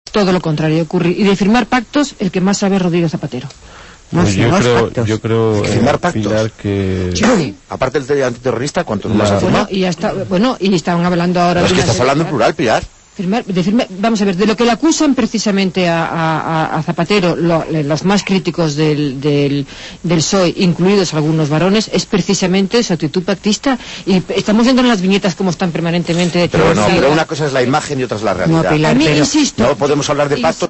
todo lo contrario ocurre. Y de firmar pactos, el que más sabe es Rodrigo Zapatero. Pues yo creo firmar pactos. Pilar, que... Sí. Aparte del antiterrorista, ¿cuántos más ha firmado? Y estaban hablando ahora... No, es que estás hablando en plural, Pilar. Vamos a ver, de lo que le acusan precisamente a Zapatero los más críticos del PSOE, incluidos algunos varones, es precisamente su actitud pactista, y estamos viendo en las viñetas cómo están permanentemente... Pero una cosa es la imagen y otra es la realidad. No, Pilar, insisto, no podemos hablar de pactos